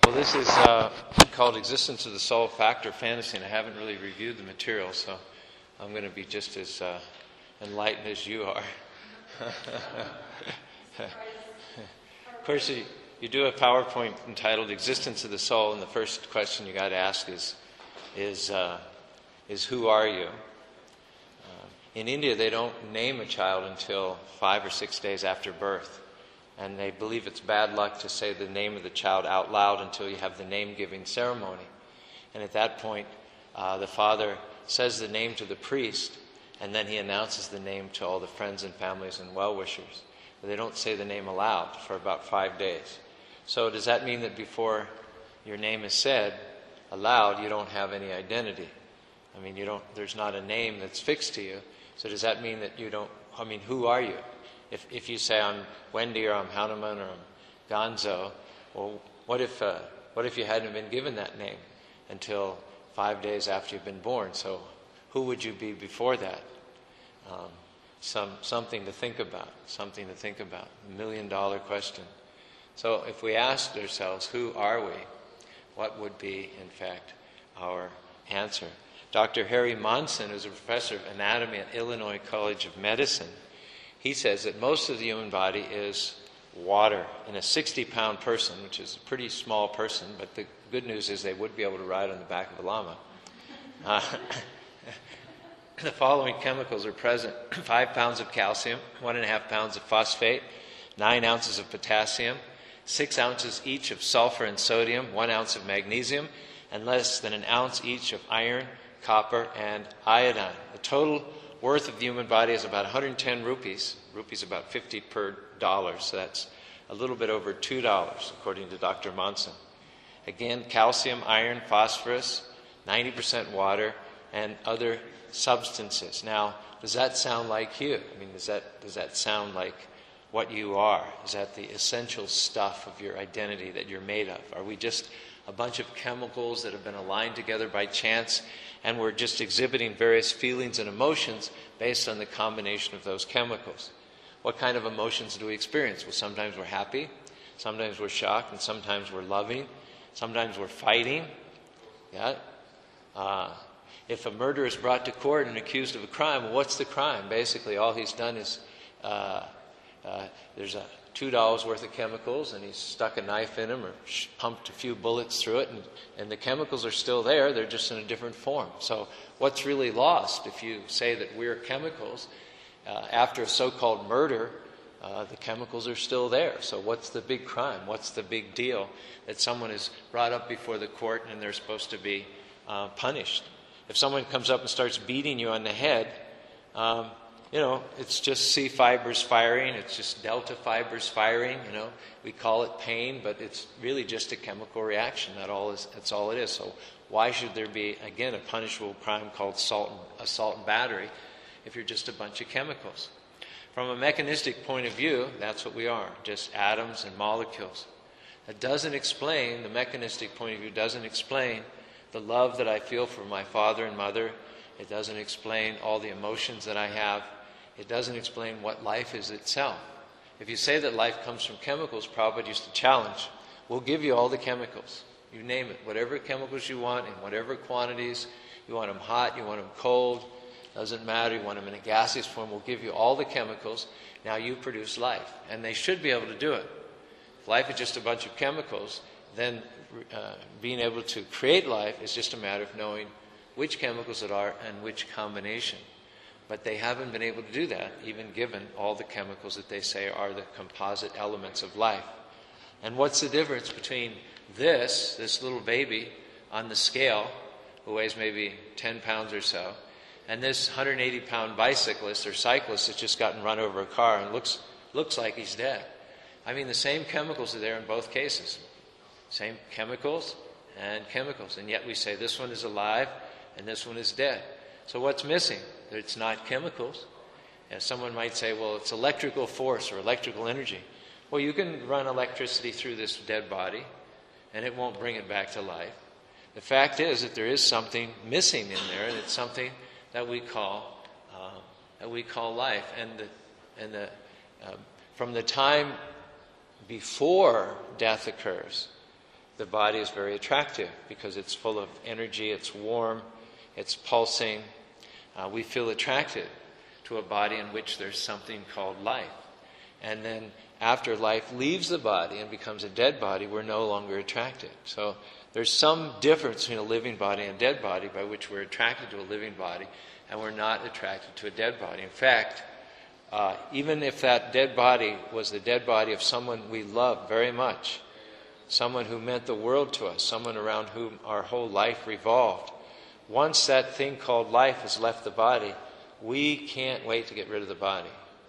Well, this is called Existence of the Soul, Fact or Fantasy, and I haven't really reviewed the material, so I'm going to be just as enlightened as you are. Of course, you do a PowerPoint entitled Existence of the Soul, and the first question you got to ask is who are you? In India, they don't name a child until 5 or 6 days after birth. And they believe it's bad luck to say the name of the child out loud until you have the name-giving ceremony. And at that point, the father says the name to the priest, and then he announces the name to all the friends and families and well-wishers. But they don't say the name aloud for about 5 days. So does that mean that before your name is said aloud, you don't have any identity? I mean, there's not a name that's fixed to you. So does that mean that who are you? If you say I'm Wendy or I'm Hanuman or I'm Gonzo, well, what if you hadn't been given that name until 5 days after you've been born? So who would you be before that? Something to think about. Something to think about. $1 million question. So if we asked ourselves, who are we? What would be, in fact, our answer? Dr. Harry Monson, who's a professor of anatomy at Illinois College of Medicine, he says that most of the human body is water. In a 60-pound person, which is a pretty small person, but the good news is they would be able to ride on the back of a llama. The following chemicals are present: 5 pounds of calcium, 1.5 pounds of phosphate, 9 ounces of potassium, 6 ounces each of sulfur and sodium, 1 ounce of magnesium, and less than an ounce each of iron, copper, and iodine. The total worth of the human body is about 110 rupees. Rupees about 50 per dollar, so that's a little bit over $2, according to Dr. Monson. Again, calcium, iron, phosphorus, 90% water, and other substances. Now, does that sound like you? I mean, does that sound like what you are? Is that the essential stuff of your identity that you're made of? Are we just a bunch of chemicals that have been aligned together by chance, and we're just exhibiting various feelings and emotions based on the combination of those chemicals? What kind of emotions do we experience? Well, sometimes we're happy, sometimes we're shocked, and sometimes we're loving, sometimes we're fighting. Yeah. If a murderer is brought to court and accused of a crime, well, what's the crime? Basically, all he's done is there's $2 worth of chemicals, and he's stuck a knife in him or pumped a few bullets through it, and the chemicals are still there, they're just in a different form. So what's really lost if you say that we're chemicals? After a so-called murder, the chemicals are still there. So what's the big crime? What's the big deal that someone is brought up before the court and they're supposed to be punished? If someone comes up and starts beating you on the head, it's just C fibers firing, it's just delta fibers firing, We call it pain, but it's really just a chemical reaction. That's all it is. So why should there be, again, a punishable crime called assault and battery if you're just a bunch of chemicals? From a mechanistic point of view, that's what we are, just atoms and molecules. The mechanistic point of view doesn't explain the love that I feel for my father and mother. It doesn't explain all the emotions that I have. It doesn't explain what life is itself. If you say that life comes from chemicals, Prabhupada used to challenge, we'll give you all the chemicals. You name it, whatever chemicals you want in whatever quantities. You want them hot, you want them cold, doesn't matter. You want them in a gaseous form, we'll give you all the chemicals. Now you produce life. And they should be able to do it. If life is just a bunch of chemicals, then being able to create life is just a matter of knowing which chemicals it are and which combination. But they haven't been able to do that, even given all the chemicals that they say are the composite elements of life. And what's the difference between this little baby on the scale, who weighs maybe 10 pounds or so, and this 180-pound bicyclist or cyclist that's just gotten run over a car and looks like he's dead? I mean, the same chemicals are there in both cases. Same chemicals, and yet we say this one is alive and this one is dead. So what's missing? It's not chemicals. And someone might say, well, it's electrical force or electrical energy. Well, you can run electricity through this dead body, and it won't bring it back to life. The fact is that there is something missing in there, and it's something that we call life. And from the time before death occurs, the body is very attractive because it's full of energy, it's warm, it's pulsing. We feel attracted to a body in which there's something called life. And then after life leaves the body and becomes a dead body, we're no longer attracted. So there's some difference between a living body and a dead body by which we're attracted to a living body and we're not attracted to a dead body. In fact, even if that dead body was the dead body of someone we love very much, someone who meant the world to us, someone around whom our whole life revolved, once that thing called life has left the body, we can't wait to get rid of the body.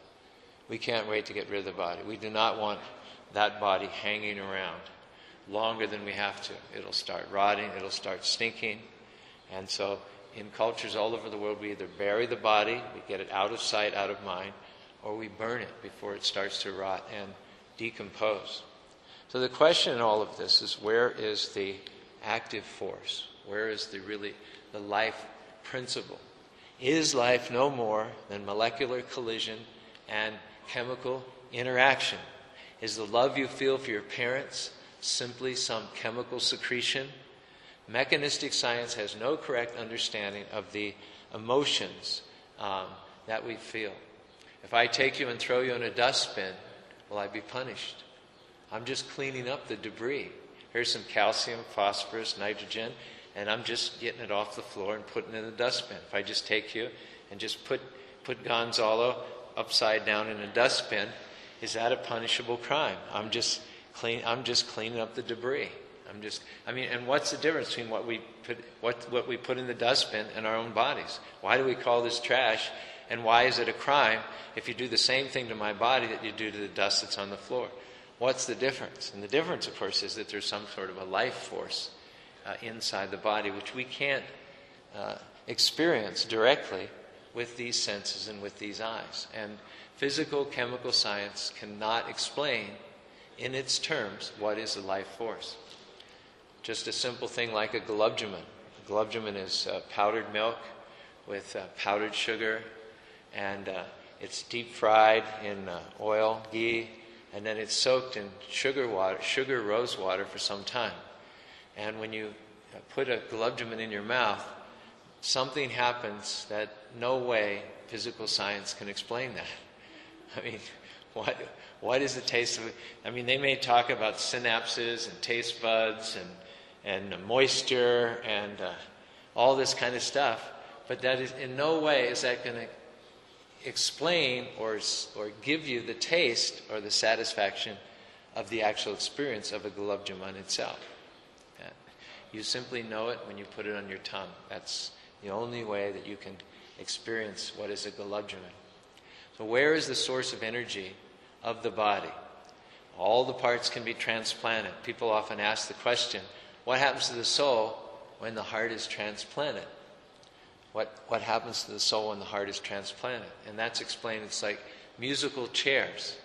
We can't wait to get rid of the body. We do not want that body hanging around longer than we have to. It'll start rotting, it'll start stinking. And so in cultures all over the world, we either bury the body, we get it out of sight, out of mind, or we burn it before it starts to rot and decompose. So the question in all of this is, where is the active force? Where is the life principle? Is life no more than molecular collision and chemical interaction? Is the love you feel for your parents simply some chemical secretion? Mechanistic science has no correct understanding of the emotions that we feel. If I take you and throw you in a dustbin, will I be punished? I'm just cleaning up the debris. Here's some calcium, phosphorus, nitrogen, and I'm just getting it off the floor and putting it in the dustbin. If I just take you and just put Gonzalo upside down in a dustbin, is that a punishable crime? I'm just cleaning up the debris. And what's the difference between what we put in the dustbin and our own bodies? Why do we call this trash? And why is it a crime if you do the same thing to my body that you do to the dust that's on the floor? What's the difference? And the difference, of course, is that there's some sort of a life force inside the body which we can't experience directly with these senses and with these eyes. And physical chemical science cannot explain in its terms what is a life force. Just a simple thing like a gulabjaman. A gulabjaman is powdered milk with powdered sugar, and it's deep fried in oil, ghee, and then it's soaked in sugar rose water for some time. And when you put a gulabjaman in your mouth, something happens that no way physical science can explain that. I mean, what is the taste of it? I mean, they may talk about synapses and taste buds and moisture and all this kind of stuff, but that is in no way is that going to explain or give you the taste or the satisfaction of the actual experience of a gulabjaman itself. You simply know it when you put it on your tongue. That's the only way that you can experience what is a gulabjaman. So where is the source of energy of the body? All the parts can be transplanted. People often ask the question, what happens to the soul when the heart is transplanted? What happens to the soul when the heart is transplanted? And that's explained. It's like musical chairs.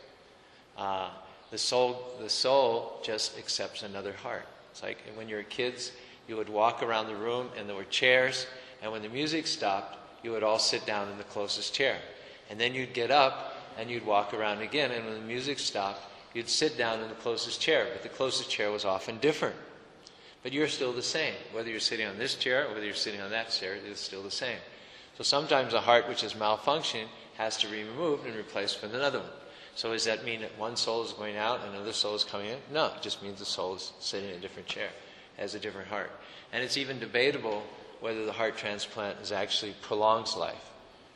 The soul just accepts another heart. It's like when you were kids, you would walk around the room and there were chairs, and when the music stopped, you would all sit down in the closest chair. And then you'd get up and you'd walk around again, and when the music stopped, you'd sit down in the closest chair. But the closest chair was often different. But you're still the same. Whether you're sitting on this chair or whether you're sitting on that chair, it's still the same. So sometimes a heart which is malfunctioning has to be removed and replaced with another one. So does that mean that one soul is going out and another soul is coming in? No, it just means the soul is sitting in a different chair, has a different heart. And it's even debatable whether the heart transplant actually prolongs life.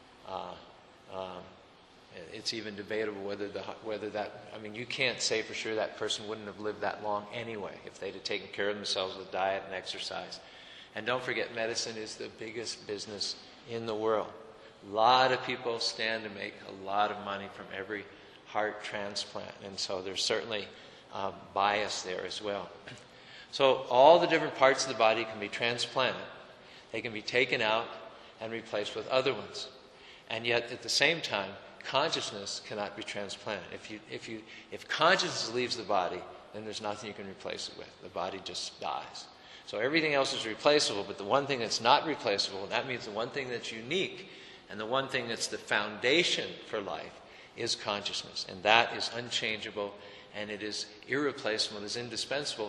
It's even debatable whether that, I mean, you can't say for sure that person wouldn't have lived that long anyway if they'd have taken care of themselves with diet and exercise. And don't forget, medicine is the biggest business in the world. A lot of people stand to make a lot of money from every heart transplant, and so there's certainly bias there as well. So all the different parts of the body can be transplanted. They can be taken out and replaced with other ones. And yet, at the same time, consciousness cannot be transplanted. If consciousness leaves the body, then there's nothing you can replace it with. The body just dies. So everything else is replaceable, but the one thing that's not replaceable, and that means the one thing that's unique, and the one thing that's the foundation for life, is consciousness. And that is unchangeable, and it is irreplaceable, it is indispensable,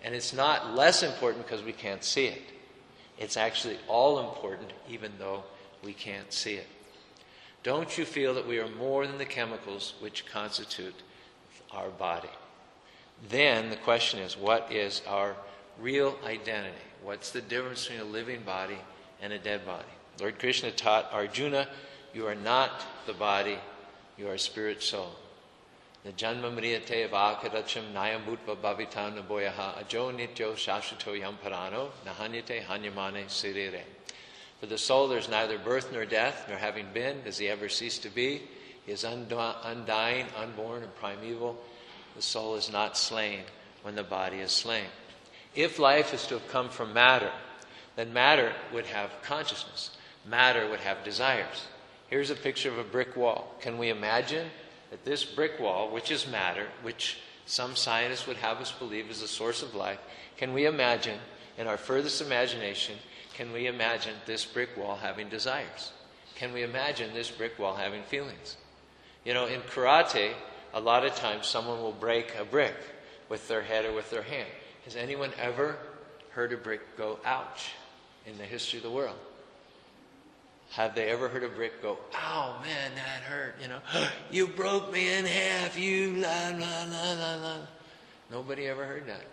And it's not less important because we can't see it. It's actually all important even though we can't see it. Don't you feel that we are more than the chemicals which constitute our body? Then the question is, what is our real identity? What's the difference between a living body and a dead body? Lord Krishna taught Arjuna, you are not the body, you are spirit soul. The janma mriyate vakadacham nayambhutva bhavitana boyaha ajo nityo shashvato yamparano nahanyate hanyamane sirire. For the soul there is neither birth nor death, nor having been, does he ever cease to be. He is undying, unborn, and primeval. The soul is not slain when the body is slain. If life is to have come from matter, then matter would have consciousness. Matter would have desires. Here's a picture of a brick wall. Can we imagine that this brick wall, which is matter, which some scientists would have us believe is the source of life, can we imagine, in our furthest imagination, can we imagine this brick wall having desires? Can we imagine this brick wall having feelings? You know, in karate, a lot of times someone will break a brick with their head or with their hand. Has anyone ever heard a brick go, ouch, in the history of the world? Have they ever heard a brick go, ow, man, that hurt, you know? You broke me in half, you la, la, la, la, la. Nobody ever heard that.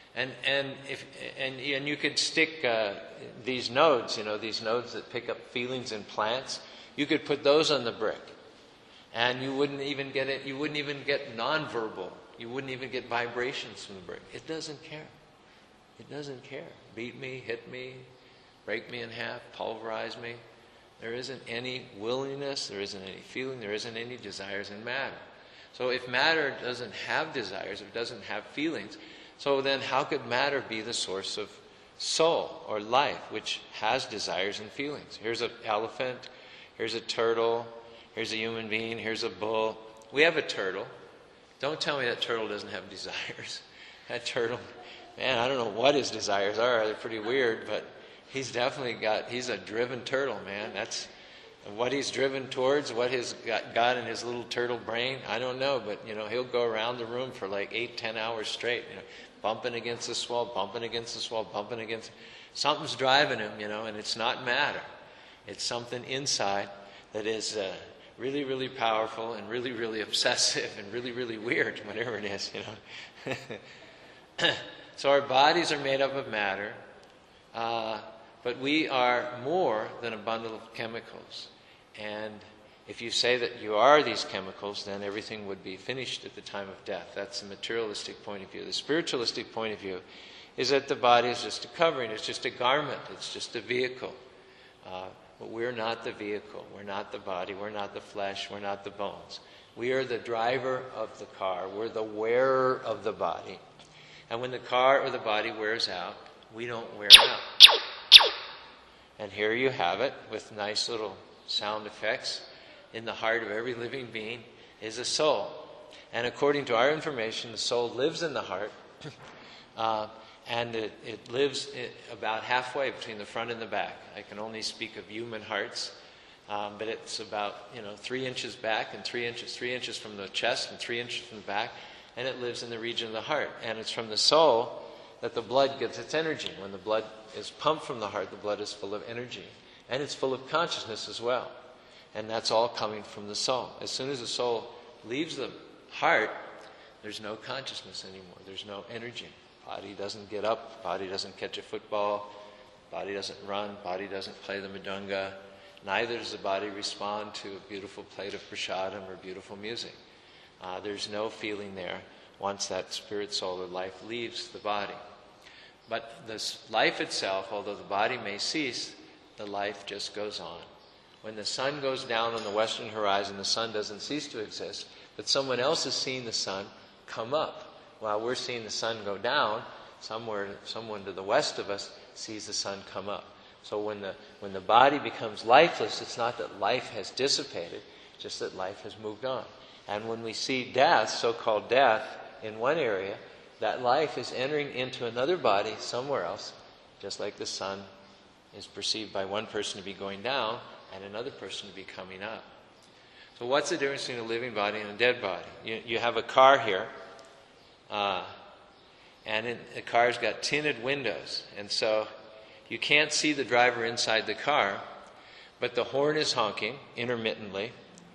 And you could stick these nodes, you know, these nodes that pick up feelings in plants. You could put those on the brick, and you wouldn't even get it. You wouldn't even get nonverbal. You wouldn't even get vibrations from the brick. It doesn't care. It doesn't care. Beat me, hit me, break me in half, pulverize me. There isn't any willingness. There isn't any feeling. There isn't any desires in matter. So if matter doesn't have desires, if it doesn't have feelings, so then how could matter be the source of soul or life, which has desires and feelings? Here's an elephant, here's a turtle, here's a human being, here's a bull. We have a turtle. Don't tell me that turtle doesn't have desires. That turtle, man, I don't know what his desires are. They're pretty weird, but he's a driven turtle, man. That's what he's driven towards, what he's got in his little turtle brain, I don't know, but, you know, he'll go around the room for like 8-10 hours straight, you know, bumping against this wall, bumping against this wall, bumping against... Something's driving him, you know, and it's not matter. It's something inside that is really, really powerful and really, really obsessive and really, really weird, whatever it is, you know. So our bodies are made up of matter, but we are more than a bundle of chemicals. And if you say that you are these chemicals, then everything would be finished at the time of death. That's the materialistic point of view. The spiritualistic point of view is that the body is just a covering, it's just a garment, it's just a vehicle. But we're not the vehicle, we're not the body, we're not the flesh, we're not the bones. We are the driver of the car, we're the wearer of the body. And when the car or the body wears out, we don't wear out. And here you have it with nice little sound effects. In the heart of every living being is a soul. And according to our information, the soul lives in the heart. And it lives about halfway between the front and the back. I can only speak of human hearts. But it's about 3 inches back and 3 inches from the chest and 3 inches from the back. And it lives in the region of the heart. And it's from the soul that the blood gets its energy. When the blood is pumped from the heart, the blood is full of energy. And it's full of consciousness as well. And that's all coming from the soul. As soon as the soul leaves the heart, there's no consciousness anymore. There's no energy. Body doesn't get up. Body doesn't catch a football. Body doesn't run. Body doesn't play the mridanga. Neither does the body respond to a beautiful plate of prasadam or beautiful music. There's no feeling there once that spirit, soul, or life leaves the body. But this life itself, although the body may cease, the life just goes on. When the sun goes down on the western horizon, the sun doesn't cease to exist, but someone else is seeing the sun come up. While we're seeing the sun go down, someone to the west of us sees the sun come up. So when the body becomes lifeless, it's not that life has dissipated, just that life has moved on. And when we see death, so-called death, in one area, that life is entering into another body somewhere else, just like the sun is perceived by one person to be going down and another person to be coming up. So what's the difference between a living body and a dead body? You have a car here, And the car's got tinted windows. And so you can't see the driver inside the car, but the horn is honking intermittently.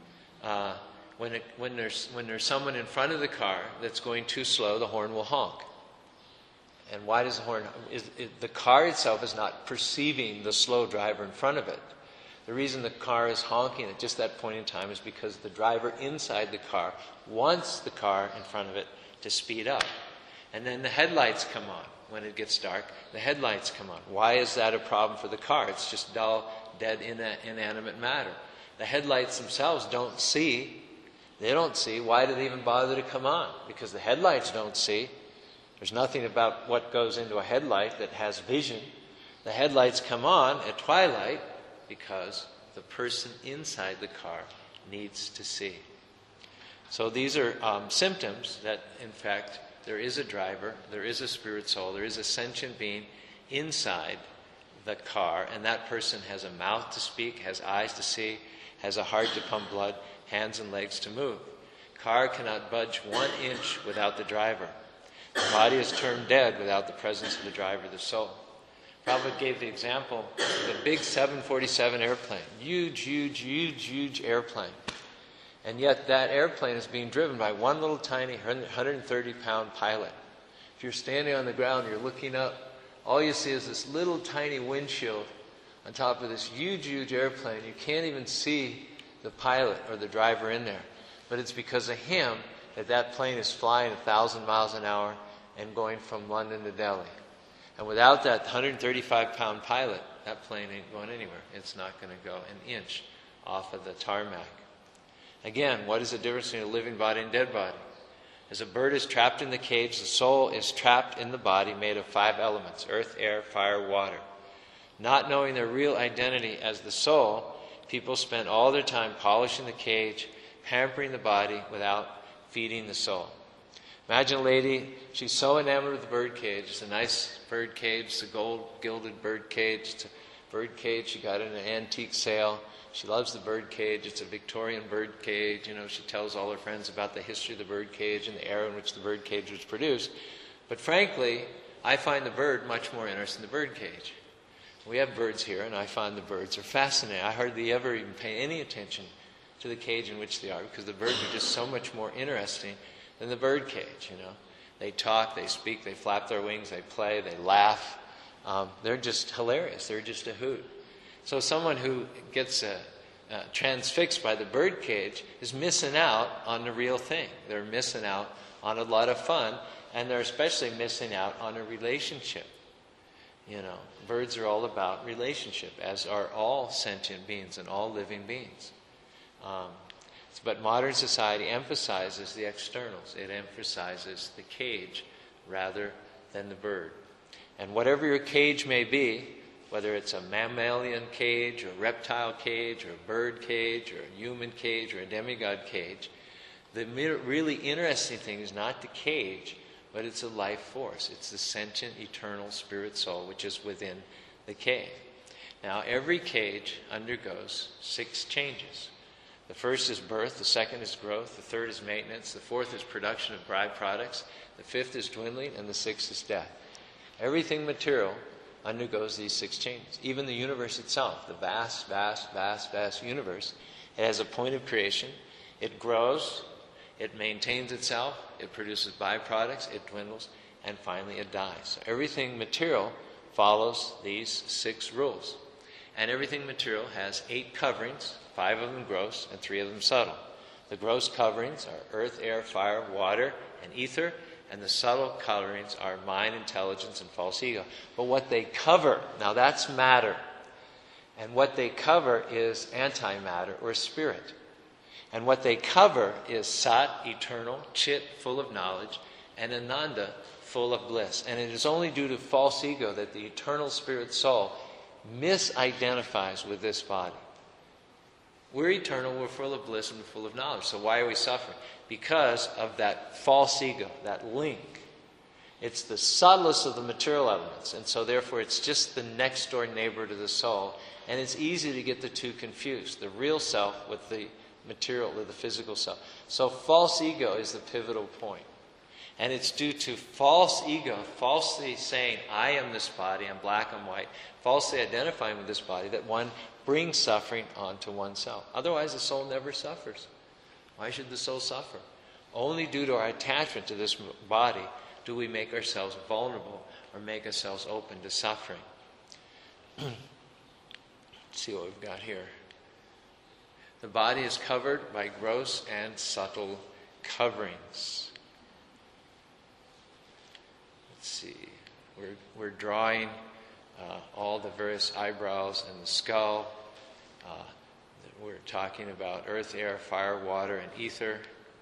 When there's someone in front of the car that's going too slow, the horn will honk. And why does the horn? The car itself is not perceiving the slow driver in front of it. The reason the car is honking at just that point in time is because the driver inside the car wants the car in front of it to speed up. And then the headlights come on. When it gets dark, the headlights come on. Why is that a problem for the car? It's just dull, dead, inanimate matter. The headlights themselves don't see. They don't see. Why do they even bother to come on? Because the headlights don't see. There's nothing about what goes into a headlight that has vision. The headlights come on at twilight because the person inside the car needs to see. So these are symptoms that, in fact, there is a driver, there is a spirit soul, there is a sentient being inside the car, and that person has a mouth to speak, has eyes to see, has a heart to pump blood, hands and legs to move. Car cannot budge 1 inch without the driver. The body is turned dead without the presence of the driver, the soul. Prabhupada gave the example of a big 747 airplane, huge airplane. And yet that airplane is being driven by one little tiny 130-pound pilot. If you're standing on the ground, you're looking up, all you see is this little tiny windshield on top of this huge airplane. You can't even see the pilot or the driver in there. But it's because of him that plane is flying 1,000 miles an hour and going from London to Delhi. And without that 135-pound pilot, that plane ain't going anywhere. It's not going to go an inch off of the tarmac. Again, what is the difference between a living body and dead body? As a bird is trapped in the cage, the soul is trapped in the body made of 5 elements: earth, air, fire, water. Not knowing their real identity as the soul, people spend all their time polishing the cage, pampering the body without feeding the soul. Imagine a lady, she's so enamored with the bird cage. It's a nice bird cage, it's a gold gilded bird cage. It's a bird cage she got in an antique sale. She loves the bird cage. It's a Victorian bird cage. You know, she tells all her friends about the history of the bird cage and the era in which the bird cage was produced. But frankly, I find the bird much more interesting than the bird cage. We have birds here, and I find the birds are fascinating. I hardly ever even pay any attention to the cage in which they are, because the birds are just so much more interesting than the bird cage, you know. They talk, they speak, they flap their wings, they play, they laugh. They're just hilarious. They're just a hoot. So someone who gets transfixed by the bird cage is missing out on the real thing. They're missing out on a lot of fun, and they're especially missing out on a relationship. You know, birds are all about relationship, as are all sentient beings and all living beings. But modern society emphasizes the externals. It emphasizes the cage rather than the bird. And whatever your cage may be, whether it's a mammalian cage, or a reptile cage, or a bird cage, or a human cage, or a demigod cage, the really interesting thing is not the cage, but it's a life force. It's the sentient, eternal spirit soul which is within the cage. Now, every cage undergoes 6 changes. The first is birth, the second is growth, the third is maintenance, the fourth is production of byproducts, the fifth is dwindling, and the sixth is death. Everything material undergoes these 6 changes. Even the universe itself, the vast universe, it has a point of creation. It grows, it maintains itself, it produces byproducts, it dwindles, and finally it dies. So everything material follows these 6 rules. And everything material has 8 coverings, 5 of them gross and 3 of them subtle. The gross coverings are earth, air, fire, water, and ether, and the subtle coverings are mind, intelligence, and false ego. But what they cover, now that's matter. And what they cover is antimatter, or spirit. And what they cover is Sat, eternal, Chit, full of knowledge, and Ananda, full of bliss. And it is only due to false ego that the eternal spirit soul misidentifies with this body. We're eternal, we're full of bliss, and we're full of knowledge. So why are we suffering? Because of that false ego, that link. It's the subtlest of the material elements, and so therefore it's just the next door neighbor to the soul, and it's easy to get the two confused, the real self with the material, or the physical self. So false ego is the pivotal point. And it's due to false ego, falsely saying, I am this body, I'm black, I'm white, falsely identifying with this body, that one brings suffering onto oneself. Otherwise, the soul never suffers. Why should the soul suffer? Only due to our attachment to this body do we make ourselves vulnerable or make ourselves open to suffering. Let's see what we've got here. The body is covered by gross and subtle coverings. Let's see. We're drawing all the various eyebrows and the skull. We're talking about earth, air, fire, water, and ether.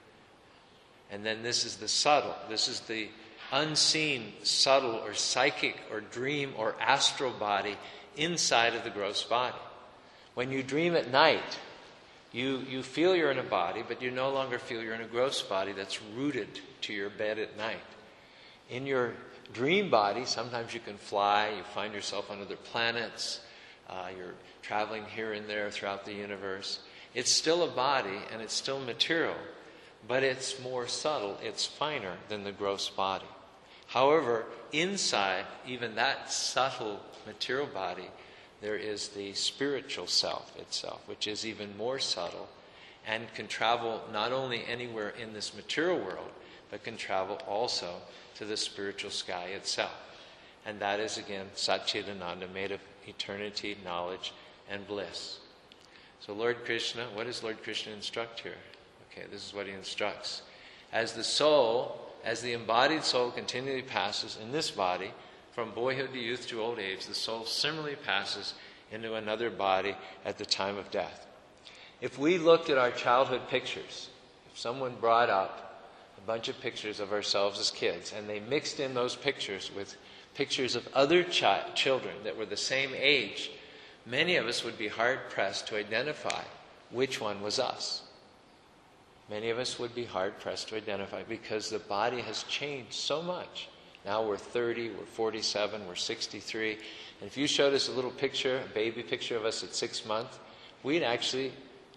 And then this is the subtle. This is the unseen, subtle, or psychic, or dream, or astral body inside of the gross body. When you dream at night, you feel you're in a body, but you no longer feel you're in a gross body that's rooted to your bed at night. In your dream body, sometimes you can fly, you find yourself on other planets, you're traveling here and there throughout the universe. It's still a body and it's still material, but it's more subtle, it's finer than the gross body. However, inside even that subtle material body, there is the spiritual self itself, which is even more subtle and can travel not only anywhere in this material world, but can travel also to the spiritual sky itself. And that is, again, Satchidananda, made of eternity, knowledge, and bliss. So Lord Krishna, what does Lord Krishna instruct here? Okay, this is what he instructs. As the soul, as the embodied soul continually passes in this body, from boyhood to youth to old age, the soul similarly passes into another body at the time of death. If we looked at our childhood pictures, if someone brought up a bunch of pictures of ourselves as kids, and they mixed in those pictures with pictures of other children that were the same age, many of us would be hard-pressed to identify which one was us. Many of us would be hard-pressed to identify because the body has changed so much. Now we're 30, we're 47, we're 63. And if you showed us a little picture, a baby picture of us at 6 months, we'd actually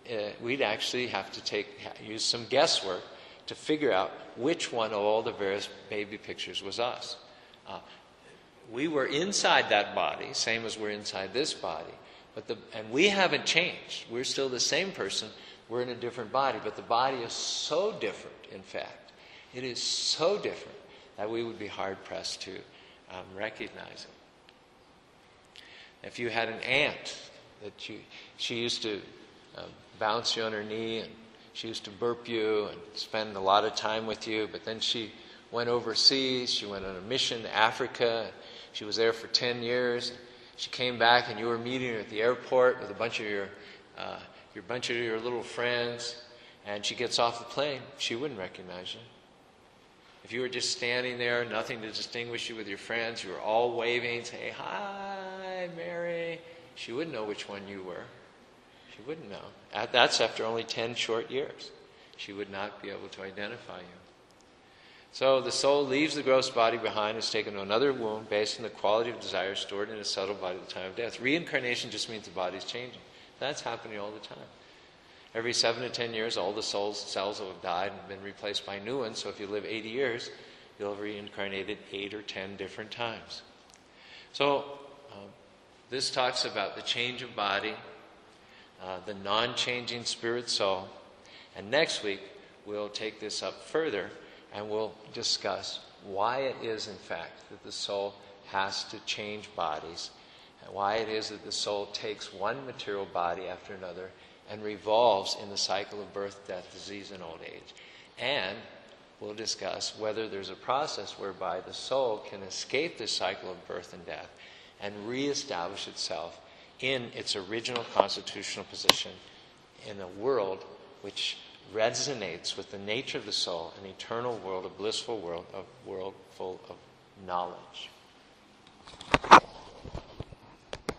have to use some guesswork to figure out which one of all the various baby pictures was us. We were inside that body, same as we're inside this body, and we haven't changed. We're still the same person. We're in a different body, but the body is so different, in fact. It is so different that we would be hard-pressed to recognize it. If you had an aunt that she used to bounce you on her knee, and she used to burp you and spend a lot of time with you, but then she went overseas, she went on a mission to Africa, she was there for 10 years, she came back and you were meeting her at the airport with a bunch of your little friends, and she gets off the plane, she wouldn't recognize you. If you were just standing there, nothing to distinguish you with your friends, you were all waving, saying, "Hi, Mary," she wouldn't know which one you were. She wouldn't know. That's after only 10 short years. She would not be able to identify you. So the soul leaves the gross body behind, is taken to another womb based on the quality of desire stored in a subtle body at the time of death. Reincarnation just means the body's changing. That's happening all the time. Every 7 to 10 years, all the soul's cells will have died and been replaced by new ones. So if you live 80 years, you'll have reincarnated 8 or 10 different times. So this talks about the change of body, the non-changing spirit soul. And next week, we'll take this up further and we'll discuss why it is, in fact, that the soul has to change bodies, and why it is that the soul takes one material body after another and revolves in the cycle of birth, death, disease, and old age. And we'll discuss whether there's a process whereby the soul can escape this cycle of birth and death and reestablish itself in its original constitutional position in a world which resonates with the nature of the soul, an eternal world, a blissful world, a world full of knowledge.